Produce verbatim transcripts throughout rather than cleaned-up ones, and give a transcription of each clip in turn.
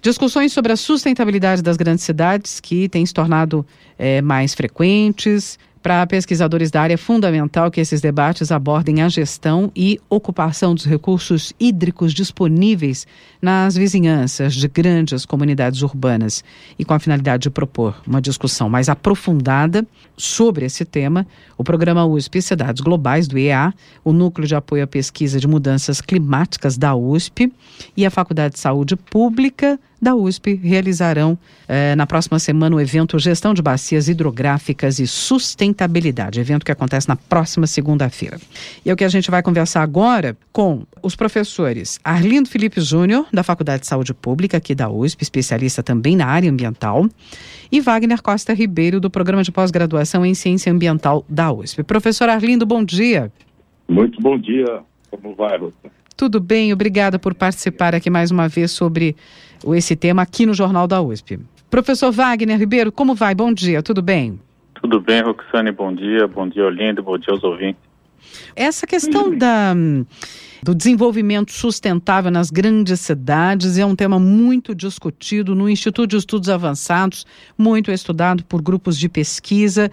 Discussões sobre a sustentabilidade das grandes cidades que têm se tornado é, mais frequentes. Para pesquisadores da área, é fundamental que esses debates abordem a gestão e ocupação dos recursos hídricos disponíveis nas vizinhanças de grandes comunidades urbanas. E com a finalidade de propor uma discussão mais aprofundada sobre esse tema, o programa U S P Cidades Globais, do I E A, o Núcleo de Apoio à Pesquisa de Mudanças Climáticas da U S P e a Faculdade de Saúde Pública da U S P realizarão eh, na próxima semana o evento Gestão de Bacias Hidrográficas e Sustentabilidade, evento que acontece na próxima segunda-feira. E é o que a gente vai conversar agora com os professores Arlindo Felipe Júnior, da Faculdade de Saúde Pública aqui da U S P, especialista também na área ambiental, e Wagner Costa Ribeiro, do Programa de Pós-Graduação em Ciência Ambiental da U S P. Professor Arlindo, bom dia. Muito bom dia. Como vai, Rosa? Tudo bem, obrigada por participar aqui mais uma vez sobre esse tema aqui no Jornal da U S P. Professor Wagner Ribeiro, como vai? Bom dia, tudo bem? Tudo bem, Roxane, bom dia, bom dia, Olinda, bom dia aos ouvintes. Essa questão da, do desenvolvimento sustentável nas grandes cidades é um tema muito discutido no Instituto de Estudos Avançados, muito estudado por grupos de pesquisa,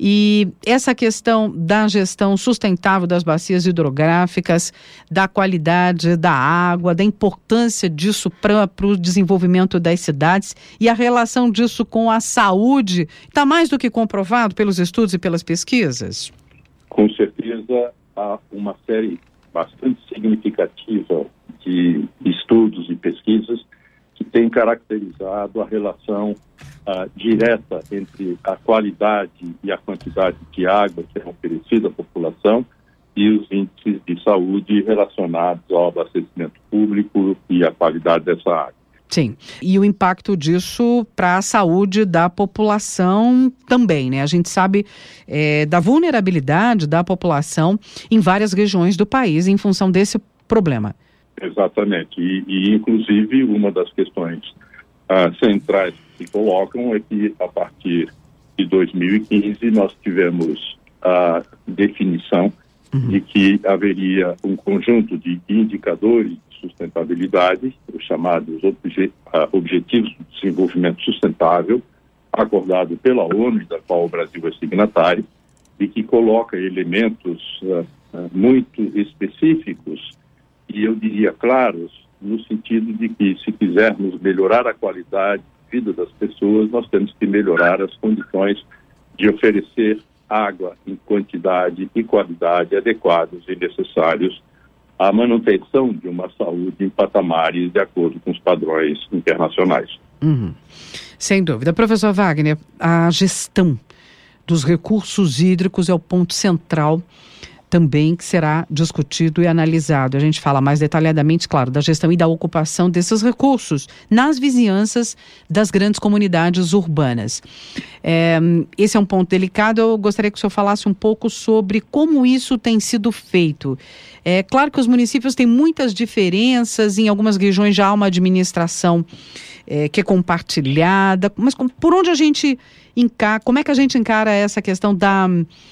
e essa questão da gestão sustentável das bacias hidrográficas, da qualidade da água, da importância disso para o desenvolvimento das cidades e a relação disso com a saúde, está mais do que comprovado pelos estudos e pelas pesquisas? Com certeza, há uma série bastante significativa de estudos e pesquisas que têm caracterizado a relação uh, direta entre a qualidade e a quantidade de água que é oferecida à população e os índices de saúde relacionados ao abastecimento público e à qualidade dessa água. Sim, e o impacto disso para a saúde da população também, né? A gente sabe é, da vulnerabilidade da população em várias regiões do país em função desse problema. Exatamente, e, e inclusive uma das questões uh, centrais que se colocam é que a partir de dois mil e quinze nós tivemos a definição uhum. de que haveria um conjunto de indicadores sustentabilidade, os chamados obje, uh, Objetivos de Desenvolvimento Sustentável, acordado pela ONU, da qual o Brasil é signatário, e que coloca elementos uh, uh, muito específicos e, eu diria, claros, no sentido de que, se quisermos melhorar a qualidade de vida das pessoas, nós temos que melhorar as condições de oferecer água em quantidade e qualidade adequados e necessários a manutenção de uma saúde em patamares de acordo com os padrões internacionais. Uhum. Sem dúvida. Professor Wagner, a gestão dos recursos hídricos é o ponto central também que será discutido e analisado. A gente fala mais detalhadamente, claro, da gestão e da ocupação desses recursos nas vizinhanças das grandes comunidades urbanas. É, esse é um ponto delicado. Eu gostaria que o senhor falasse um pouco sobre como isso tem sido feito. É claro que os municípios têm muitas diferenças, em algumas regiões já há uma administração é, que é compartilhada, mas com, por onde a gente encara, como é que a gente encara essa questão da...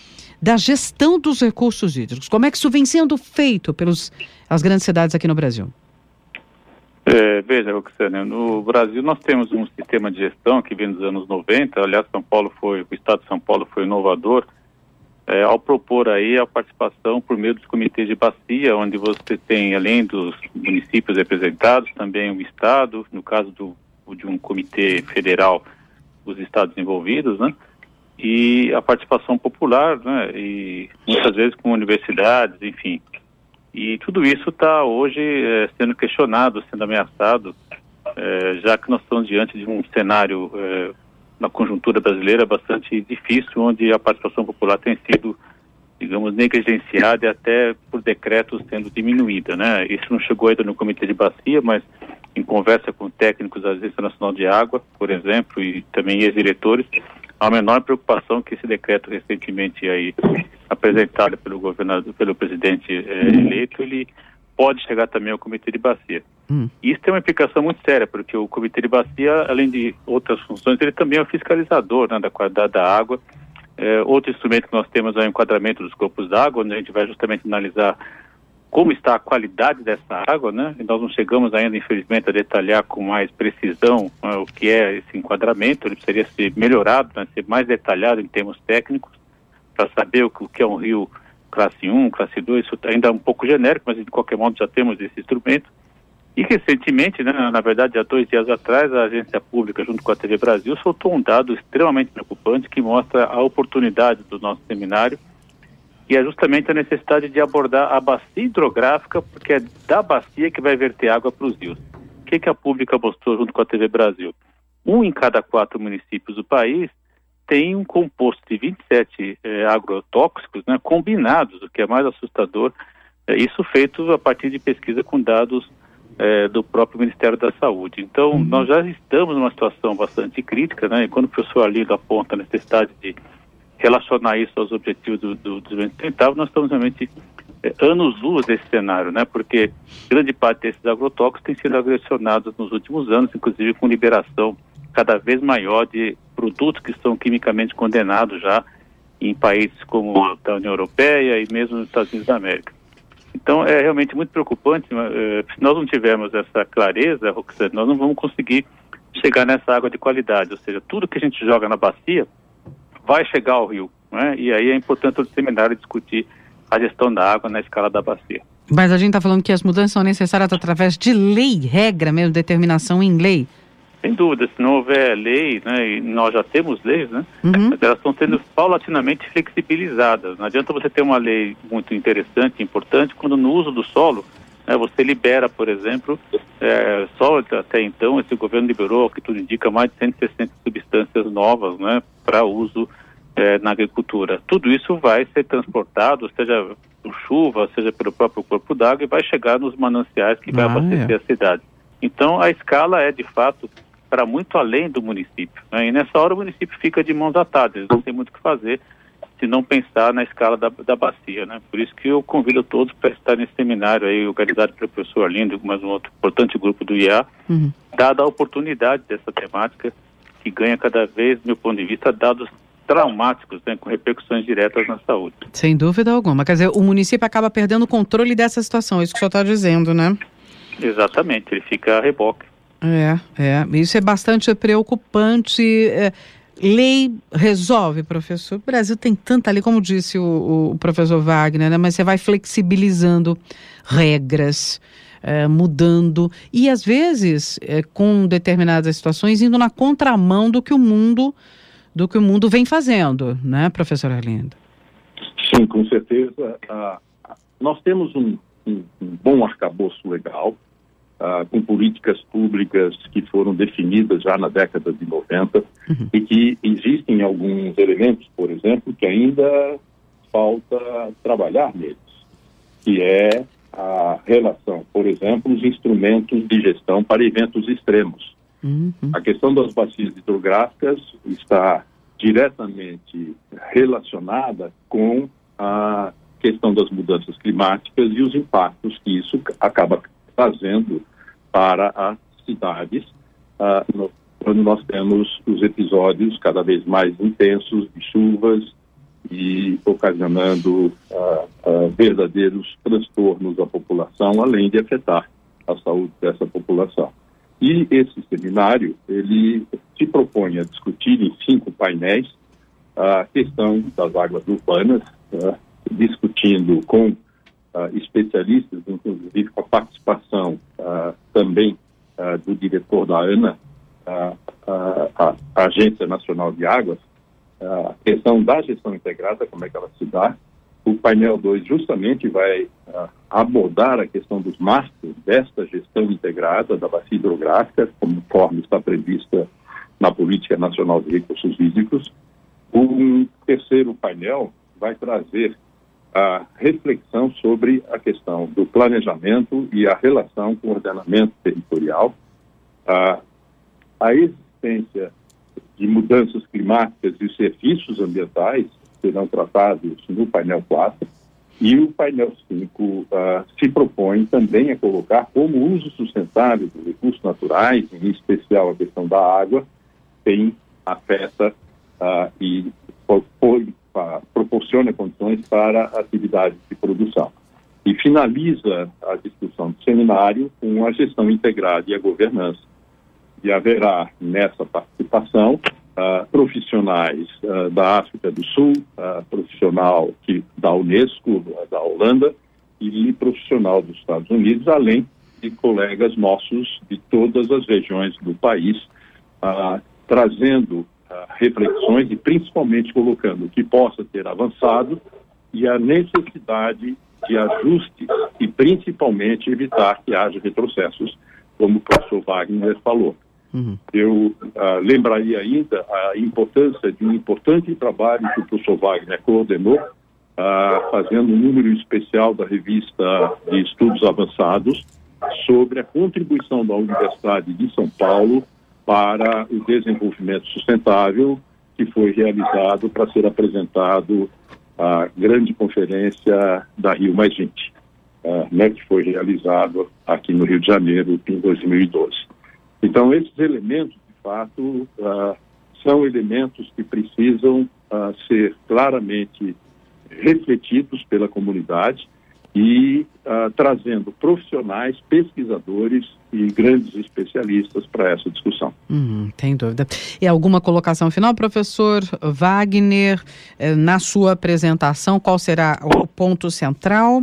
da gestão dos recursos hídricos? Como é que isso vem sendo feito pelas grandes cidades aqui no Brasil? É, veja, Roxane, no Brasil nós temos um sistema de gestão que vem dos anos noventa, aliás, São Paulo foi, o Estado de São Paulo foi inovador, é, ao propor aí a participação por meio dos comitês de bacia, onde você tem, além dos municípios representados, também o Estado, no caso do, de um comitê federal, os estados envolvidos, né? E a participação popular, né, e muitas vezes com universidades, enfim. E tudo isso está hoje é, sendo questionado, sendo ameaçado, é, já que nós estamos diante de um cenário é, na conjuntura brasileira bastante difícil, onde a participação popular tem sido, digamos, negligenciada e até por decretos sendo diminuída, né? Isso não chegou ainda no Comitê de Bacia, mas em conversa com técnicos da Agência Nacional de Água, por exemplo, e também ex-diretores, há a menor preocupação que esse decreto recentemente aí apresentado pelo governador, pelo presidente eh, eleito, ele pode chegar também ao Comitê de Bacia. Hum. Isso tem uma implicação muito séria, porque o Comitê de Bacia, além de outras funções, ele também é o fiscalizador, né, da qualidade da água. É, outro instrumento que nós temos é o enquadramento dos corpos d'água, onde a gente vai justamente analisar como está a qualidade dessa água, né? E nós não chegamos ainda, infelizmente, a detalhar com mais precisão uh, o que é esse enquadramento. Ele precisaria ser melhorado, né? Ser mais detalhado em termos técnicos, para saber o que é um rio classe um, classe dois. Isso ainda é um pouco genérico, mas de qualquer modo já temos esse instrumento. E recentemente, né, na verdade, há dois dias atrás, a agência pública, junto com a T V Brasil, soltou um dado extremamente preocupante que mostra a oportunidade do nosso seminário, e é justamente a necessidade de abordar a bacia hidrográfica, porque é da bacia que vai verter água para os rios. O que, que a pública mostrou junto com a T V Brasil? Um em cada quatro municípios do país tem um composto de vinte e sete eh, agrotóxicos, né, combinados, o que é mais assustador. É, isso feito a partir de pesquisa com dados eh, do próprio Ministério da Saúde. Então, uhum. nós já estamos numa situação bastante crítica, né, e quando o professor Arlindo aponta a necessidade de relacionar isso aos objetivos do, do desenvolvimento sustentável, nós estamos realmente é, anos-luz desse cenário, né? Porque grande parte desses agrotóxicos tem sido agressionados nos últimos anos, inclusive com liberação cada vez maior de produtos que são quimicamente condenados já em países como a União Europeia e mesmo nos Estados Unidos da América. Então é realmente muito preocupante. É, se nós não tivermos essa clareza, Roxane, nós não vamos conseguir chegar nessa água de qualidade, ou seja, tudo que a gente joga na bacia vai chegar ao rio, né? E aí é importante o seminário discutir a gestão da água na escala da bacia. Mas a gente está falando que as mudanças são necessárias através de lei, regra mesmo, determinação em lei. Sem dúvida, se não houver lei, né, e nós já temos leis, né, uhum. elas estão sendo paulatinamente flexibilizadas. Não adianta você ter uma lei muito interessante, importante, quando no uso do solo, né, você libera, por exemplo, é, só até então esse governo liberou, o que tudo indica, mais de cento e sessenta substâncias novas, né, para uso é, na agricultura. Tudo isso vai ser transportado, seja por chuva, seja pelo próprio corpo d'água, e vai chegar nos mananciais que vai ah, abastecer é. a cidade. Então, a escala é, de fato, para muito além do município, né? E nessa hora o município fica de mãos atadas, eles não tem muito o que fazer se não pensar na escala da, da bacia, né? Por isso que eu convido todos para estar nesse seminário aí, organizado pelo professor Arlindo, mais um outro importante grupo do I A, uhum. dada a oportunidade dessa temática, que ganha cada vez, do meu ponto de vista, dados traumáticos, né, com repercussões diretas na saúde. Sem dúvida alguma. Quer dizer, o município acaba perdendo o controle dessa situação, é isso que o senhor está dizendo, né? Exatamente, ele fica a reboque. É, é, isso é bastante preocupante. É, lei resolve, professor. O Brasil tem tanta lei, como disse o, o professor Wagner, né? Mas você vai flexibilizando regras, é, mudando, e às vezes, é, com determinadas situações, indo na contramão do que o mundo, do que o mundo vem fazendo, né, professor Arlindo? Sim, com certeza. Ah, nós temos um, um, um bom arcabouço legal, Uh, com políticas públicas que foram definidas já na década de noventa, uhum. e que existem alguns elementos, por exemplo, que ainda falta trabalhar neles, que é a relação, por exemplo, os instrumentos de gestão para eventos extremos. Uhum. A questão das bacias hidrográficas está diretamente relacionada com a questão das mudanças climáticas e os impactos que isso acaba fazendo para as cidades, uh, no, quando nós temos os episódios cada vez mais intensos de chuvas e ocasionando uh, uh, verdadeiros transtornos à população, além de afetar a saúde dessa população. E esse seminário, ele se propõe a discutir em cinco painéis a questão das águas urbanas, uh, discutindo com Uh, especialistas, inclusive com a participação uh, também uh, do diretor da ANA, uh, uh, a, a Agência Nacional de Águas, uh, a questão da gestão integrada, como é que ela se dá. O painel dois justamente vai uh, abordar a questão dos mastros desta gestão integrada da bacia hidrográfica, conforme está prevista na Política Nacional de Recursos Hídricos. Um terceiro painel vai trazer a reflexão sobre a questão do planejamento e a relação com o ordenamento territorial, a, a existência de mudanças climáticas e os serviços ambientais serão tratados no painel quatro, e o painel cinco uh, se propõe também a colocar como o uso sustentável dos recursos naturais, em especial a questão da água, tem, afeta uh, e propõe Uh, proporciona condições para atividades de produção. e finaliza a discussão do seminário com a gestão integrada e a governança. E haverá nessa participação uh, profissionais uh, da África do Sul, uh, profissional que, da Unesco, uh, da Holanda, e profissional dos Estados Unidos, além de colegas nossos de todas as regiões do país, uh, trazendo uh, reflexões e principalmente colocando o que possa ter avançado e a necessidade de ajustes e principalmente evitar que haja retrocessos, como o professor Wagner falou. Uhum. Eu uh, lembraria ainda a importância de um importante trabalho que o professor Wagner coordenou, uh, fazendo um número especial da revista de estudos avançados sobre a contribuição da Universidade de São Paulo para o desenvolvimento sustentável, que foi realizado para ser apresentado à grande conferência da Rio mais vinte, uh, né, que foi realizado aqui no Rio de Janeiro em dois mil e doze. Então, esses elementos, de fato, uh, são elementos que precisam uh, ser claramente refletidos pela comunidade e uh, trazendo profissionais, pesquisadores e grandes especialistas para essa discussão. Hum, tem dúvida. E alguma colocação final, professor Wagner, eh, na sua apresentação, qual será o ponto central?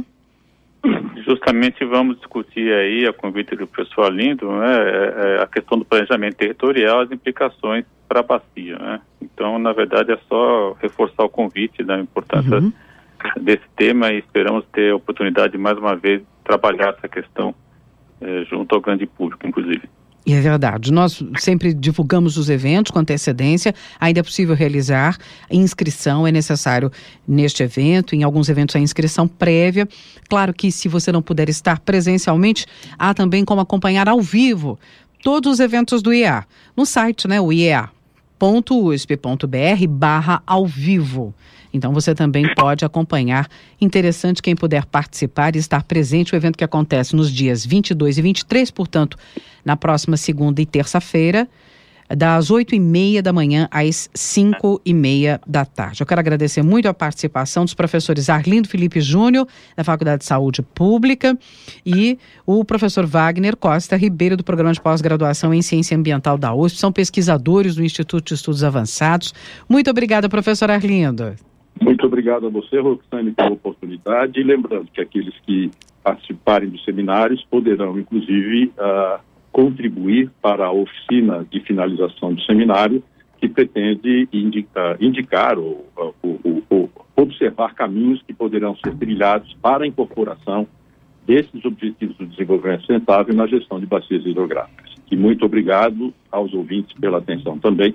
Justamente vamos discutir aí, a convite do professor Arlindo, né, a questão do planejamento territorial, as implicações para a bacia, né? Então, na verdade, é só reforçar o convite da importância uhum. desse tema e esperamos ter a oportunidade de, mais uma vez, trabalhar essa questão eh, junto ao grande público, inclusive. E é verdade, nós sempre divulgamos os eventos com antecedência, ainda é possível realizar inscrição, é necessário neste evento, em alguns eventos a inscrição prévia. Claro que se você não puder estar presencialmente, há também como acompanhar ao vivo todos os eventos do I E A, no site, né, o iea ponto u s p ponto b r barra ao vivo. Então você também pode acompanhar. Interessante quem puder participar e estar presente. O evento que acontece nos dias vinte e dois e vinte e três, portanto, na próxima segunda e terça-feira, das oito e meia da manhã às cinco e meia da tarde. Eu quero agradecer muito a participação dos professores Arlindo Felipe Júnior, da Faculdade de Saúde Pública, e o professor Wagner Costa Ribeiro, do Programa de Pós-Graduação em Ciência Ambiental da U S P. São pesquisadores do Instituto de Estudos Avançados. Muito obrigada, professor Arlindo. Muito obrigado a você, Roxane, pela oportunidade. E lembrando que aqueles que participarem dos seminários poderão, inclusive, uh, contribuir para a oficina de finalização do seminário, que pretende indica, indicar ou, ou, ou observar caminhos que poderão ser trilhados para a incorporação desses objetivos do desenvolvimento sustentável na gestão de bacias hidrográficas. E muito obrigado aos ouvintes pela atenção também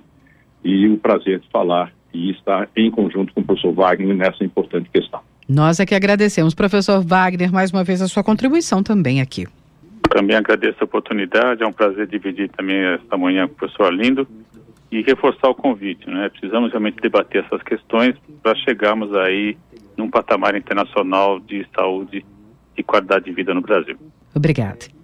e o prazer de falar e estar em conjunto com o professor Wagner nessa importante questão. Nós é que agradecemos, professor Wagner, mais uma vez a sua contribuição também aqui. Também agradeço a oportunidade, é um prazer dividir também esta manhã com o professor Arlindo e reforçar o convite, né? Precisamos realmente debater essas questões para chegarmos aí num patamar internacional de saúde e qualidade de vida no Brasil. Obrigada.